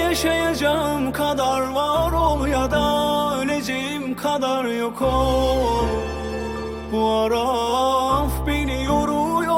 Yaşayacağım kadar var ol ya da öleceğim kadar yok ol. Bu araf beni yoruyor.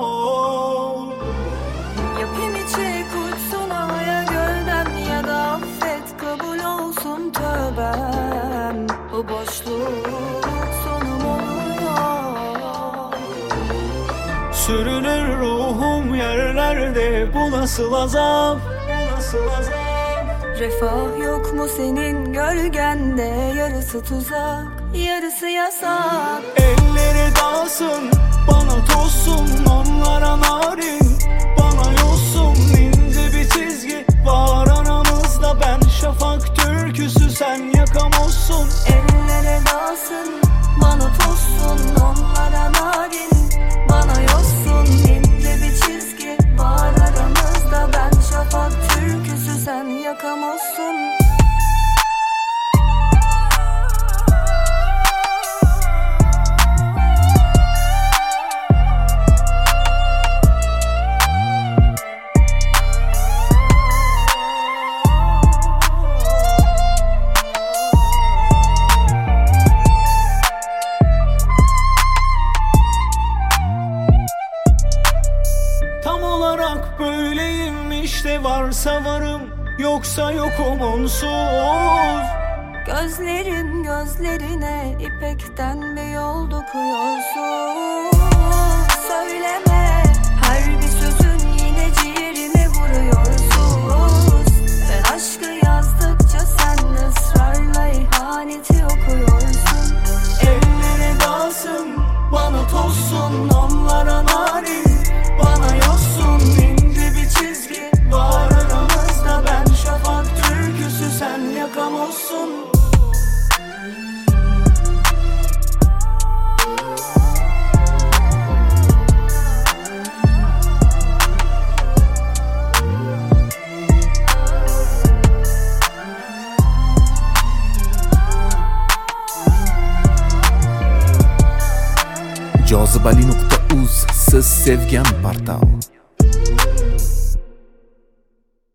Yapayım içi kutsuna ya gölden, ya da affet kabul olsun tövbem. Bu boşluk sonum oluyor. Sürünür ruhum yerlerde, bu nasıl azap, bu nasıl azap. Refah yok mu senin gölgende? Yarısı tuzak, yarısı yasak. Elleri dağılsın, bana tozsun, onlara narin, bana yosun. İnce bir çizgi var aramızda, ben şafak türküsü, sen yakamozsun. Ellere dalsın, bana tozsun, onlara narin, bana yosun. İnce bir çizgi var aramızda, ben şafak türküsü, sen yakamozsun. Tam olarak böyleyim işte, varsa varım, yoksa yokum onsuz. Gözlerin gözlerine ipekten bir yol dokuyorsun. Söyleme, her bir sözün yine ciğerime vuruyorsun. Ben aşkı yazdıkça sen ısrarla ihaneti okuyorsun. Elleri dağılsın, bana tozsun, onlara narin, bana yosun. İnce bir çizgi var aramızda, ben şafak türküsü, sen yakamozsun. Jozibali.uz, siz sevgan portal.